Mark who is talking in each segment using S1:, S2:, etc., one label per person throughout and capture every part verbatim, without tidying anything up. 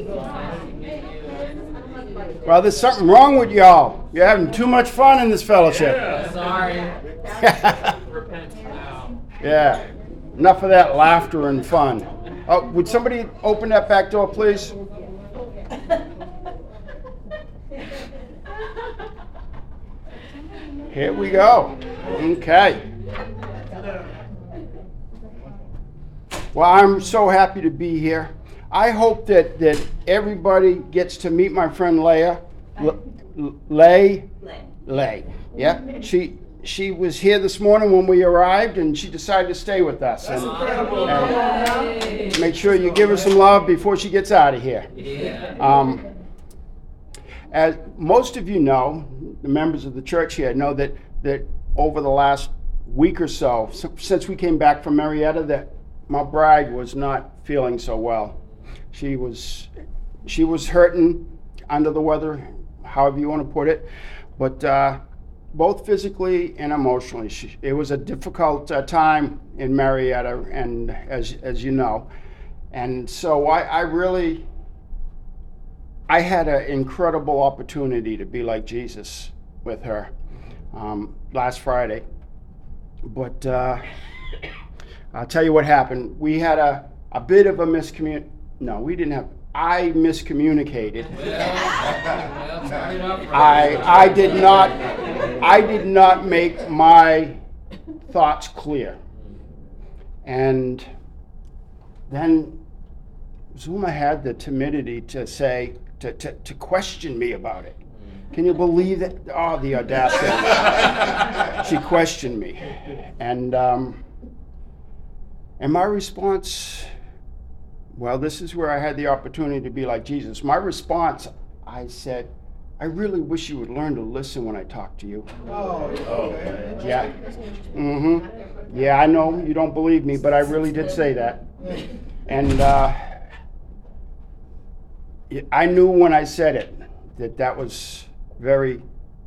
S1: Well, there's something wrong with y'all. You're having too much fun in this fellowship.
S2: Yeah. Sorry. Repent now.
S1: Yeah. Enough of that laughter and fun. Oh, would somebody open that back door, please? Here we go. Okay. Well, I'm so happy to be here. I hope that, that everybody gets to meet my friend Leah. L- Lay? Lay. Yeah. She she was here this morning when we arrived, and she decided to stay with us. And, and make sure you give her some love before she gets out of here. Um, as most of you know, the members of the church here know that, that over the last week or so, since we came back from Marietta, that my bride was not feeling so well. She was she was hurting, under the weather, however you want to put it, but uh, both physically and emotionally. She, it was a difficult uh, time in Marietta, and as as you know, and so I, I really I had an incredible opportunity to be like Jesus with her um, last Friday, but uh, I'll tell you what happened. We had a, a bit of a miscommunication. No, we didn't have. I miscommunicated. I I did not I did not make my thoughts clear. And then Zuma had the timidity to say to, to, to question me about it. Can you believe that? Oh, the audacity. She questioned me. And um, and my response, well, this is where I had the opportunity to be like Jesus. My response, I said, I really wish you would learn to listen when I talk to you.
S3: Oh, okay.
S1: Yeah. Mm-hmm. Yeah, I know you don't believe me, but I really did say that. And uh, I knew when I said it that that was very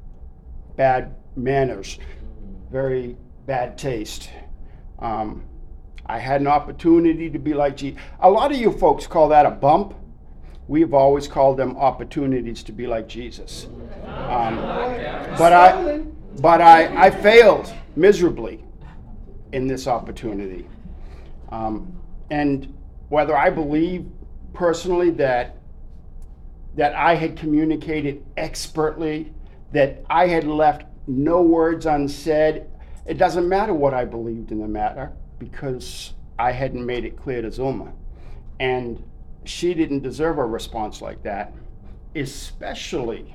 S1: bad manners, very bad taste. Um, I had an opportunity to be like Jesus. A lot of you folks call that a bump. We've always called them opportunities to be like Jesus. Um, but I, but I, I failed miserably in this opportunity. Um, and whether I believe personally that that I had communicated expertly, that I had left no words unsaid, it doesn't matter what I believed in the matter, because I hadn't made it clear to Zulma. And she didn't deserve a response like that, especially,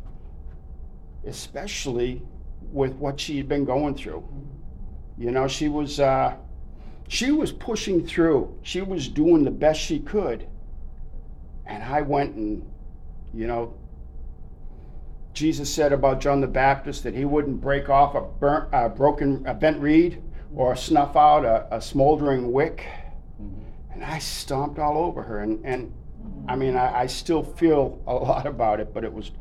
S1: especially with what she had been going through. You know, she was, uh, she was pushing through. She was doing the best she could. And I went and, you know, Jesus said about John the Baptist that he wouldn't break off a burnt, uh, broken, a bent reed, or snuff out a, a smoldering wick. Mm-hmm. And I stomped all over her. And, and I mean, I, I still feel a lot about it, but it was,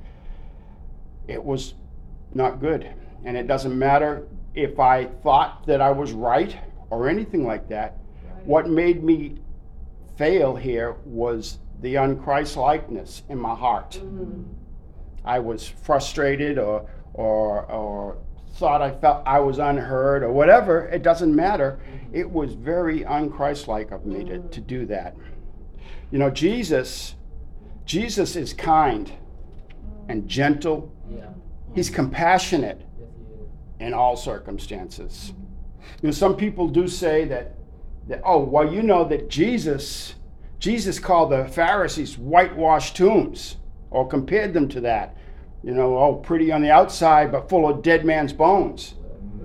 S1: it was not good. And it doesn't matter if I thought that I was right or anything like that. Right. What made me fail here was the unChrist-likeness in my heart. Mm-hmm. I was frustrated or, or, or thought I felt I was unheard or whatever. It doesn't matter. It was very unChrist-like of me to, to do that. You know, Jesus, Jesus is kind and gentle. Yeah. He's compassionate in all circumstances. You know, some people do say that, that, oh, well, you know that Jesus, Jesus called the Pharisees whitewashed tombs, or compared them to that. You know, oh, pretty on the outside, but full of dead man's bones.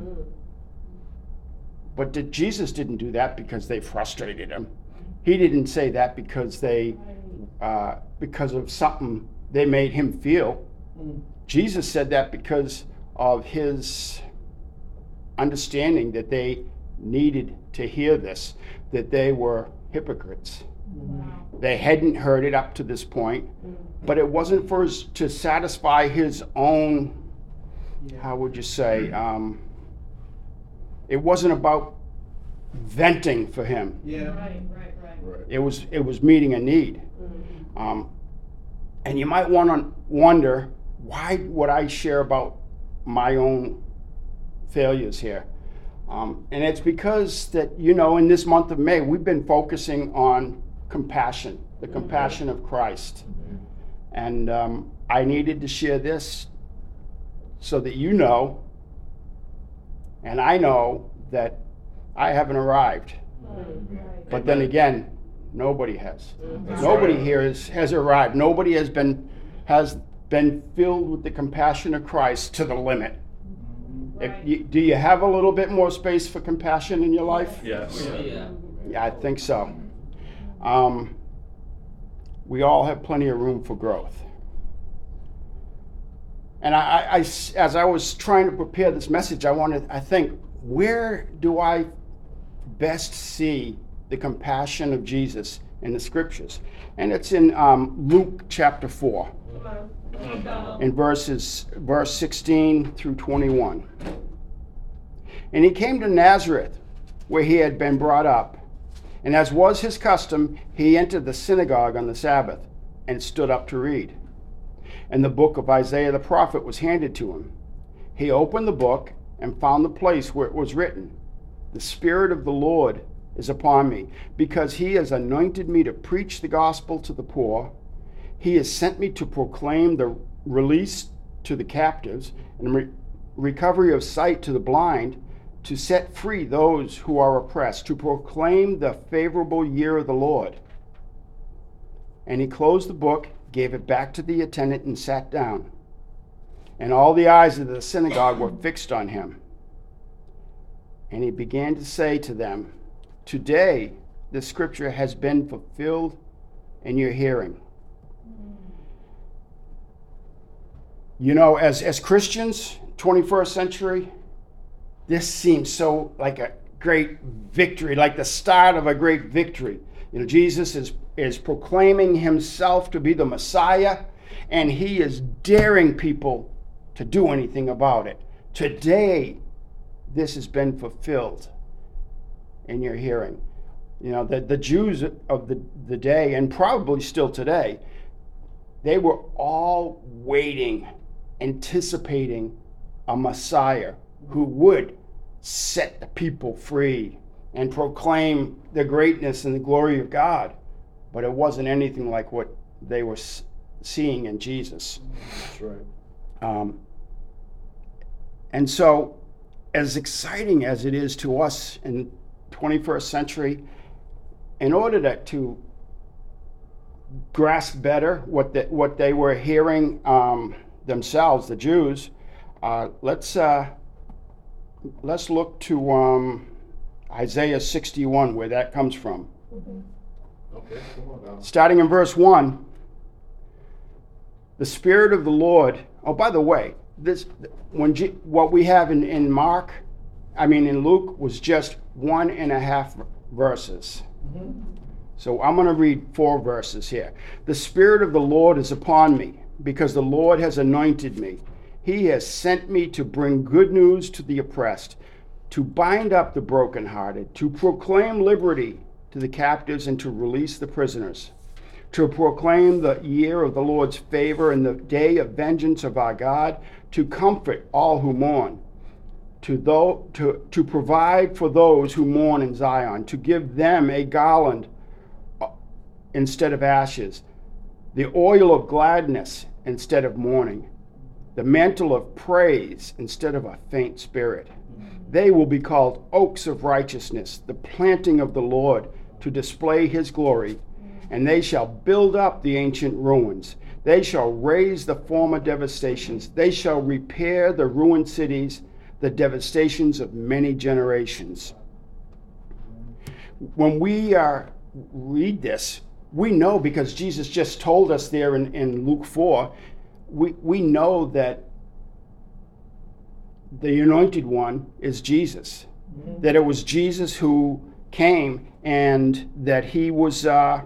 S1: But did, Jesus didn't do that because they frustrated him. He didn't say that because they, uh, because of something they made him feel. Jesus said that because of his understanding that they needed to hear this, that they were hypocrites. Wow. They hadn't heard it up to this point, but it wasn't for his, to satisfy his own, how would you say, um, it wasn't about venting for him.
S3: Yeah. Right, right, right.
S1: It was, it was meeting a need. Mm-hmm. Um, and you might want to wonder, why would I share about my own failures here? Um, and it's because that, you know, in this month of May, we've been focusing on compassion, the compassion of Christ. And um, I needed to share this so that you know, and I know, that I haven't arrived. But then again, nobody has.
S4: That's
S1: Nobody
S4: right.
S1: here has, has arrived. Nobody has been has been filled with the compassion of Christ to the limit. If you, do you have a little bit more space for compassion in your life?
S4: Yes.
S2: Yeah.
S1: Yeah, I think so. Um, we all have plenty of room for growth. And I, I- I s- as I was trying to prepare this message, I wanted, I think, where do I best see the compassion of Jesus in the scriptures? And it's in um, Luke chapter four, in verses verse sixteen through twenty-one. And he came to Nazareth, where he had been brought up. And as was his custom, he entered the synagogue on the Sabbath and stood up to read. And the book of Isaiah the prophet was handed to him. He opened the book and found the place where it was written, "The Spirit of the Lord is upon me, because he has anointed me to preach the gospel to the poor. He has sent me to proclaim the release to the captives and re- recovery of sight to the blind, to set free those who are oppressed, to proclaim the favorable year of the Lord." And he closed the book, gave it back to the attendant, and sat down. And all the eyes of the synagogue were fixed on him. And he began to say to them, "Today the scripture has been fulfilled in your hearing." You know, as, as Christians, twenty-first century, this seems so like a great victory, like the start of a great victory. You know, Jesus is, is proclaiming himself to be the Messiah, and he is daring people to do anything about it. Today, this has been fulfilled in your hearing. You know, the, the Jews of the, the day, and probably still today, they were all waiting, anticipating a Messiah who would set the people free and proclaim the greatness and the glory of God. But it wasn't anything like what they were seeing in Jesus.
S4: That's right.
S1: Um, and so, as exciting as it is to us in twenty-first century, in order to, to grasp better what the, what they were hearing um, themselves, the Jews, uh, let's uh, let's look to um, Isaiah sixty-one, where that comes from.
S4: Okay, come on now.
S1: Starting in verse one, the Spirit of the Lord. Oh, by the way, this when G, what we have in, in Mark, I mean in Luke, was just one and a half verses.
S4: Mm-hmm.
S1: So I'm going to read four verses here. The Spirit of the Lord is upon me, because the Lord has anointed me. He has sent me to bring good news to the oppressed, to bind up the brokenhearted, to proclaim liberty to the captives, and to release the prisoners, to proclaim the year of the Lord's favor and the day of vengeance of our God, to comfort all who mourn, to, tho- to, to provide for those who mourn in Zion, to give them a garland instead of ashes, the oil of gladness instead of mourning, the mantle of praise instead of a faint spirit. They will be called oaks of righteousness, the planting of the Lord, to display his glory. And they shall build up the ancient ruins. They shall raise the former devastations. They shall repair the ruined cities, the devastations of many generations. When we uh, read this, we know, because Jesus just told us there in, in Luke four, we, we know that the anointed one is Jesus. Mm-hmm. That it was Jesus who came, and that he was, uh,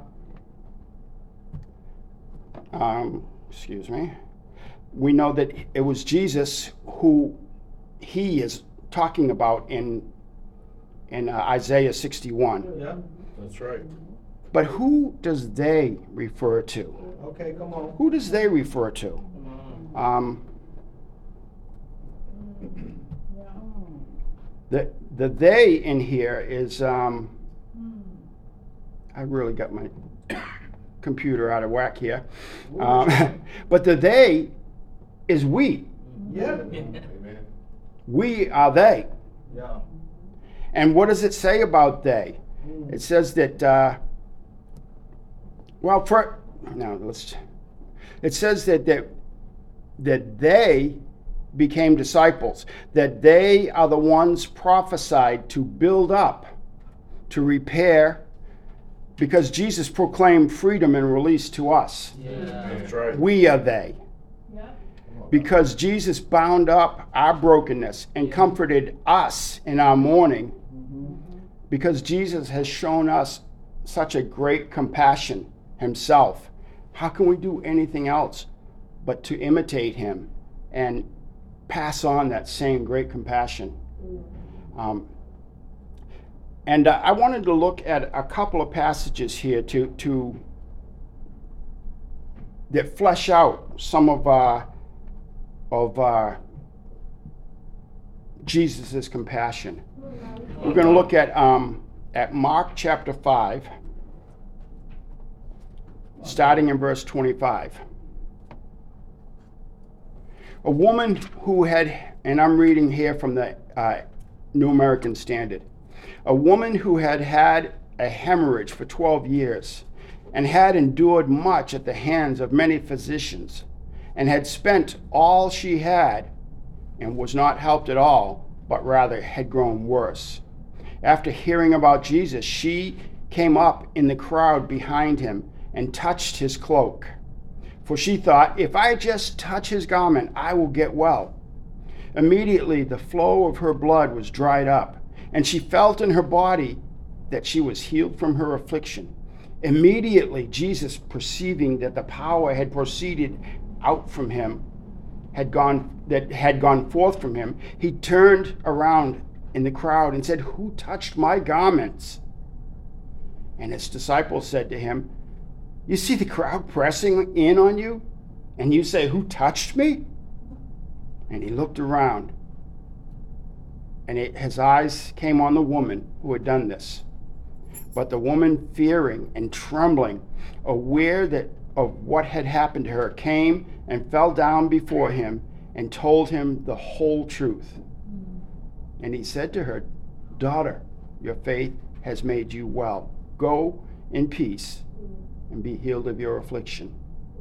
S1: um, excuse me, we know that it was Jesus who he is talking about in, in uh, Isaiah sixty-one.
S4: Yeah, that's right.
S1: But who does they refer to?
S3: Okay, come on.
S1: Who does they refer to? Um, the the they in here is um, I really got my computer out of whack here. Um, but the they is we.
S3: Yeah.
S4: Amen.
S1: We are they.
S3: Yeah.
S1: And what does it say about they?
S3: Mm.
S1: It says that, uh, well, for, no, let's, it says that, that, that they became disciples, that they are the ones prophesied to build up, to repair, because Jesus proclaimed freedom and release to us.
S2: Yeah.
S4: That's right.
S1: We are they. Because Jesus bound up our brokenness and comforted us in our mourning. Because Jesus has shown us such a great compassion himself. How can we do anything else but to imitate him and pass on that same great compassion? Um, and uh, I wanted to look at a couple of passages here to, to that flesh out some of uh, of uh, Jesus' compassion. We're going to look at um, at Mark chapter five, starting in verse twenty-five. A woman who had, and I'm reading here from the uh, New American Standard, a woman who had had a hemorrhage for twelve years and had endured much at the hands of many physicians, and had spent all she had, and was not helped at all, but rather had grown worse. After hearing about Jesus, she came up in the crowd behind him and touched his cloak. For she thought, if I just touch his garment, I will get well. Immediately the flow of her blood was dried up, and she felt in her body that she was healed from her affliction. Immediately Jesus, perceiving that the power had proceeded out from him, had gone that had gone forth from him, he turned around in the crowd and said, "Who touched my garments?" And his disciples said to him, "You see the crowd pressing in on you, and you say, 'Who touched me?'" And he looked around, and it, his eyes came on the woman who had done this. But the woman, fearing and trembling, aware that of what had happened to her, came and fell down before him and told him the whole truth. And he said to her, "Daughter, your faith has made you well. Go in peace and be healed of your affliction."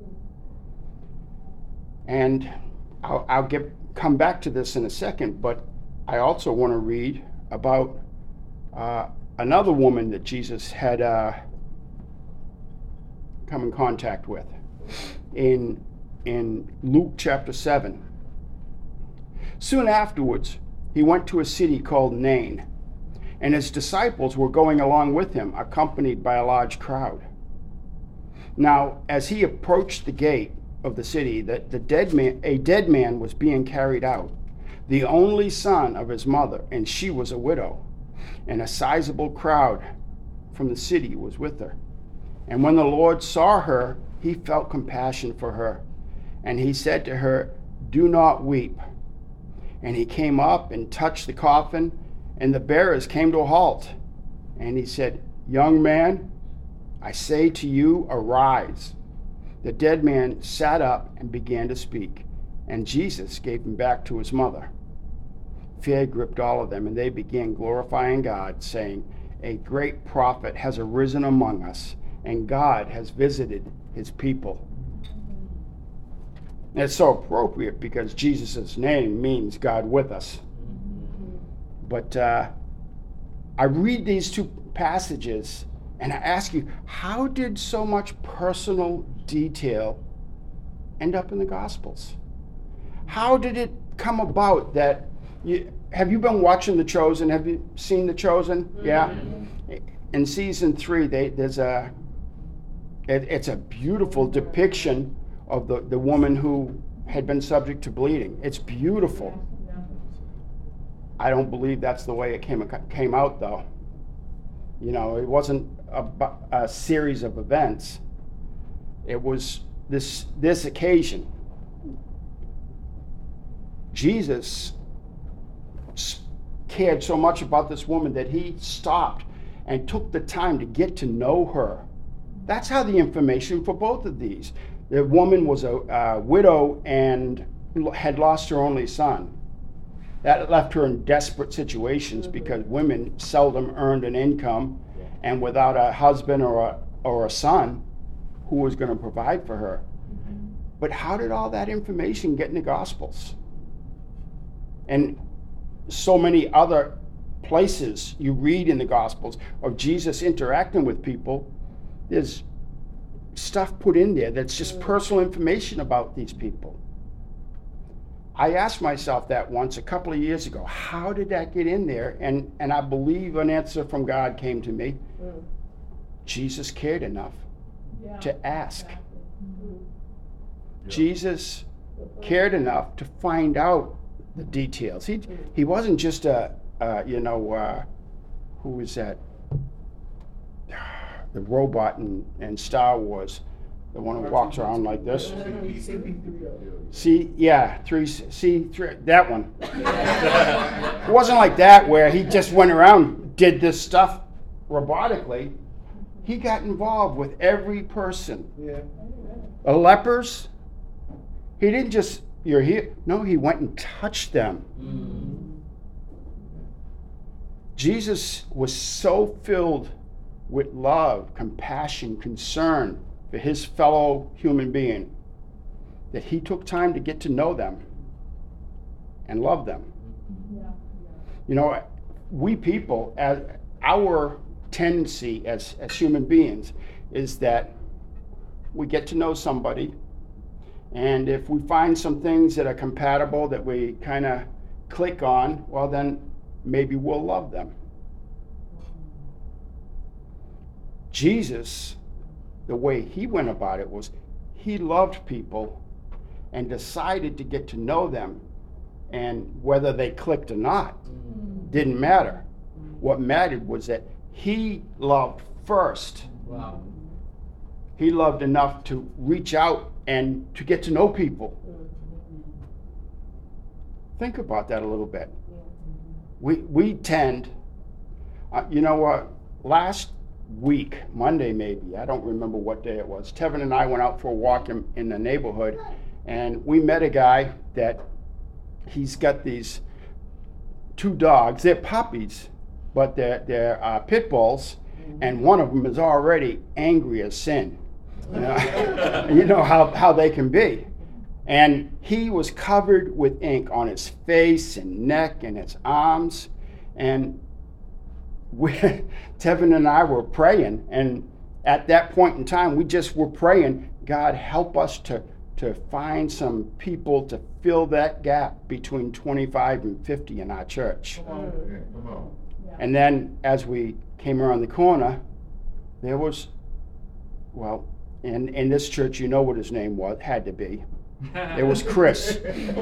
S1: And I'll, I'll get come back to this in a second, but I also want to read about uh, another woman that Jesus had uh, come in contact with in in Luke chapter seven. Soon afterwards, he went to a city called Nain, and his disciples were going along with him, accompanied by a large crowd. Now, as he approached the gate of the city, the, the dead man, a dead man was being carried out, the only son of his mother, and she was a widow, and a sizable crowd from the city was with her. And when the Lord saw her, he felt compassion for her, and he said to her, "Do not weep." And he came up and touched the coffin, and the bearers came to a halt. And he said, "Young man, I say to you, arise." The dead man sat up and began to speak, and Jesus gave him back to his mother. Fear gripped all of them, and they began glorifying God, saying, "A great prophet has arisen among us, and God has visited his people." And it's so appropriate because Jesus' name means God with us. But uh, I read these two passages and I ask you, how did so much personal detail end up in the Gospels? How did it come about that you, have you been watching The Chosen? Have you seen The Chosen? Mm-hmm. Yeah. In season three, they, there's a it, it's a beautiful depiction of the, the woman who had been subject to bleeding. It's beautiful. I don't believe that's the way it came came out, though. You know, it wasn't a, bu- a series of events. It was this this occasion. Jesus s- cared so much about this woman that he stopped and took the time to get to know her. That's how the information for both of these. The woman was a, a widow and l- had lost her only son. That left her in desperate situations because women seldom earned an income, and without a husband or a, or a son, who was going to provide for her? But how did all that information get in the Gospels? And so many other places you read in the Gospels of Jesus interacting with people, there's stuff put in there that's just personal information about these people. I asked myself that once a couple of years ago. How did that get in there? And, and I believe an answer from God came to me.
S5: Mm.
S1: Jesus cared enough
S5: Yeah.
S1: to ask.
S5: Exactly. Mhm.
S1: Jesus cared enough to find out the details. He he wasn't just a, uh, you know, uh, who was that? The robot in, in Star Wars, the one who walks around like this.
S5: C P three O.
S1: See, yeah, three, C three, that one. It wasn't like that where he just went around, did this stuff robotically. He got involved with every person.
S3: Yeah.
S1: The lepers, he didn't just, you're here. No, he went and touched them. Jesus was so filled with love, compassion, concern for his fellow human being that he took time to get to know them and love them.
S5: Yeah.
S1: You know, we people, as our tendency as, as human beings is that we get to know somebody, and if we find some things that are compatible that we kind of click on, well then maybe we'll love them. Jesus, the way he went about it was he loved people and decided to get to know them, and whether they clicked or not didn't matter. What mattered was that he loved first.
S2: Wow.
S1: He loved enough to reach out and to get to know people. Think about that a little bit. We we tend, uh, you know what, last week, Monday maybe, I don't remember what day it was, Tevin and I went out for a walk in, in the neighborhood, and we met a guy that he's got these two dogs. They're puppies, but they're, they're uh, pit bulls, and one of them is already angry as sin. You know, you know how, how they can be. And he was covered with ink on his face and neck and his arms. And we, Tevin and I were praying, and at that point in time, we just were praying, God, help us to, to find some people to fill that gap between twenty-five and fifty in our church.
S4: Come on, yeah, come on.
S1: And then as we came around the corner, there was, well, in, in this church, you know what his name was, had to be. It was Chris.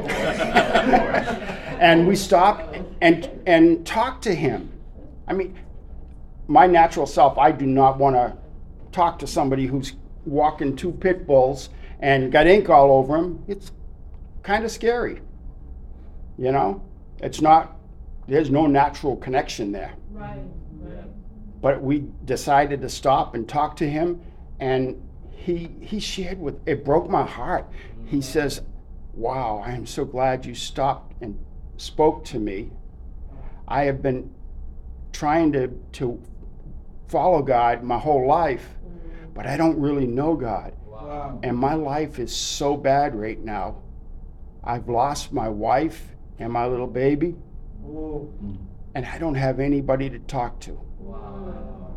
S1: And we stopped and, and talked to him. I mean, my natural self, I do not want to talk to somebody who's walking two pit bulls and got ink all over him. It's kind of scary. You know, it's not, there's no natural connection there.
S5: Right. Right.
S1: But we decided to stop and talk to him, and he he shared with, it broke my heart. He says, wow, I am so glad you stopped and spoke to me. I have been trying to, to follow God my whole life, but I don't really know God.
S3: Wow.
S1: And my life is so bad right now. I've lost my wife and my little baby,
S3: Oh.
S1: and I don't have anybody to talk to.
S2: Wow.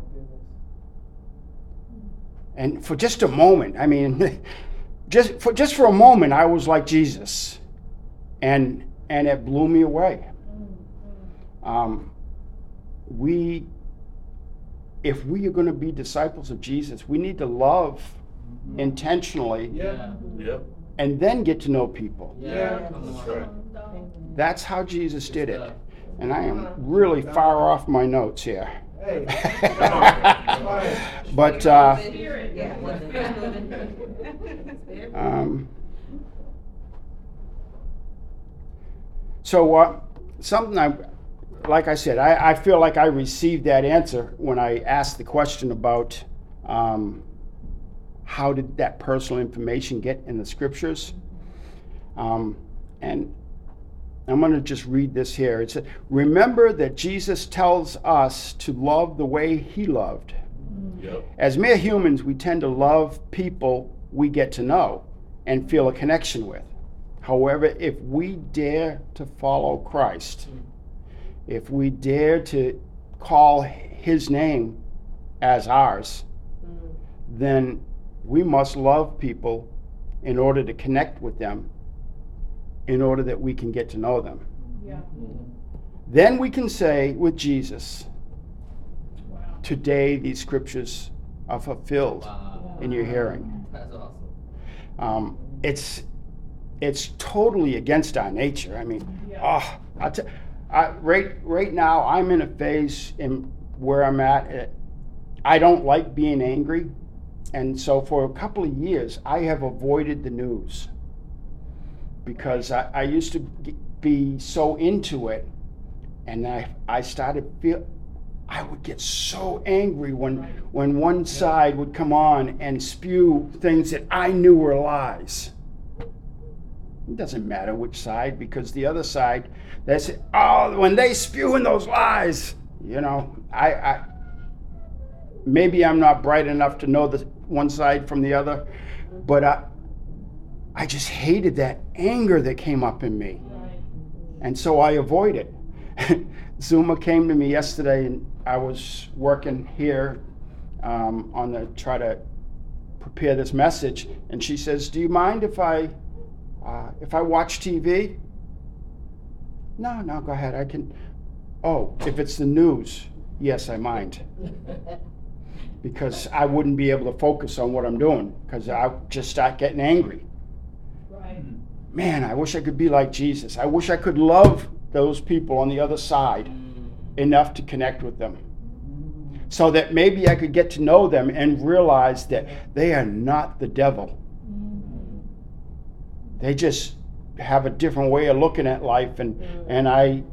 S1: And for just a moment, I mean, just for just for a moment, I was like Jesus, and and it blew me away. Um, we, if we are going to be disciples of Jesus, we need to love intentionally,
S3: Yeah.
S4: Yep.
S1: and then get to know people.
S2: Yeah.
S3: That's
S2: Come
S4: right.
S2: on.
S1: That's how Jesus did it.
S2: Stuff.
S1: And I am really far off my notes here.
S3: Hey.
S1: But, uh,
S6: Yeah, well, it's moving.
S1: um, so, uh, something I, like I said, I, I feel like I received that answer when I asked the question about um, how did that personal information get in the scriptures. Um, and I'm going to just read this here. It says, remember that Jesus tells us to love the way he loved.
S4: Yep.
S1: As mere humans, we tend to love people we get to know and feel a connection with. However, if we dare to follow Christ, if we dare to call his name as ours, then we must love people in order to connect with them, in order that we can get to know them.
S5: Yeah.
S1: Then we can say with Jesus,
S5: Wow.
S1: today these scriptures are fulfilled
S2: Wow.
S1: in your hearing.
S2: That's awesome.
S1: Um, it's it's totally against our nature. I mean,
S5: Yeah.
S1: oh, I t- I, right right now I'm in a phase in where I'm at. uh, I don't like being angry, and so for a couple of years I have avoided the news because I, I used to g- be so into it, and I I started feel. I would get so angry when when one side would come on and spew things that I knew were lies. It doesn't matter which side, because the other side, they say, oh, when they spew in those lies, you know, I, I maybe I'm not bright enough to know the one side from the other, but I, I just hated that anger that came up in me,
S5: Right.
S1: and so I avoid it. Zuma came to me yesterday, and I was working here um, on the try to prepare this message, and she says, "Do you mind if I uh, if I watch T V?" No, no, go ahead. I can. Oh, if it's the news, yes, I mind, because I wouldn't be able to focus on what I'm doing because I just start getting angry.
S5: Right.
S1: Man, I wish I could be like Jesus. I wish I could love those people on the other side enough to connect with them, so that maybe I could get to know them and realize that they are not the devil. They just have a different way of looking at life, and and I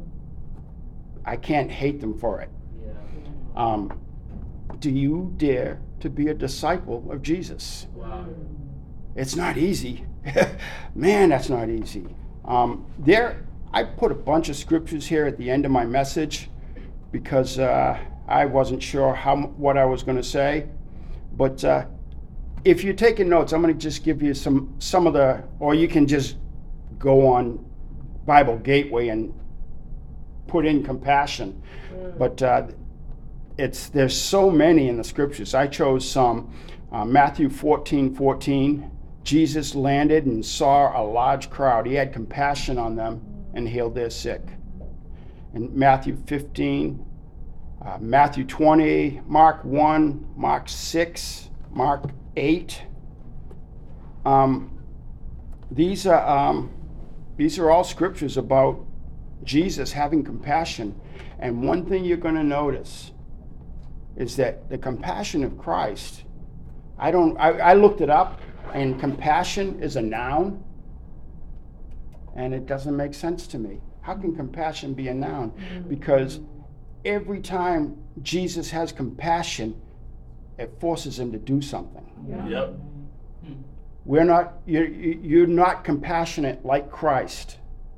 S1: I can't hate them for it.
S2: Yeah.
S1: Um, do you dare to be a disciple of Jesus?
S2: Wow.
S1: It's not easy. Man, that's not easy. Um, there, I put a bunch of scriptures here at the end of my message because uh, I wasn't sure how what I was going to say. But uh, if you're taking notes, I'm going to just give you some some of the, or you can just go on Bible Gateway and put in compassion. But uh, it's there's so many in the scriptures. I chose some. Uh, Matthew fourteen fourteen. Jesus landed and saw a large crowd. He had compassion on them and healed their sick. And Matthew fifteen, uh, Matthew twenty, Mark one, Mark six, Mark eight. Um, these are um, these are all scriptures about Jesus having compassion. And one thing you're going to notice is that the compassion of Christ. I don't. I, I looked it up. And compassion is a noun, and it doesn't make sense to me. How can compassion be a noun? Because every time Jesus has compassion, it forces him to do something.
S5: Yeah.
S4: Yep.
S1: We're not. You're, you're not compassionate like Christ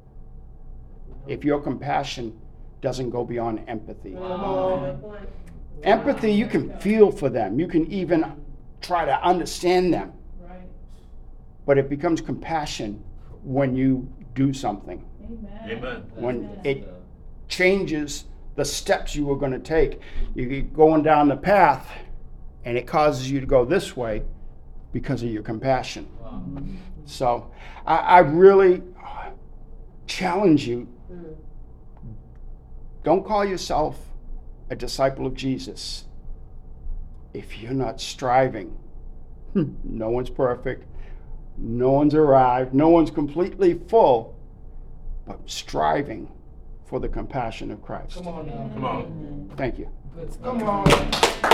S1: if your compassion doesn't go beyond empathy.
S2: Wow.
S1: Empathy, you can feel for them. You can even try to understand them.
S5: Right.
S1: But it becomes compassion when you do something,
S5: Amen.
S4: Amen.
S1: when
S2: That's
S1: it
S2: good stuff.
S1: changes the steps you were going to take. You're going down the path, and it causes you to go this way because of your compassion.
S2: Wow.
S1: So I, I really challenge you, don't call yourself a disciple of Jesus if you're not striving. No one's perfect. No one's arrived. No one's completely full, but striving for the compassion of Christ.
S3: Come on now.
S4: Come on.
S1: Thank you.
S2: Good stuff.
S3: Come on.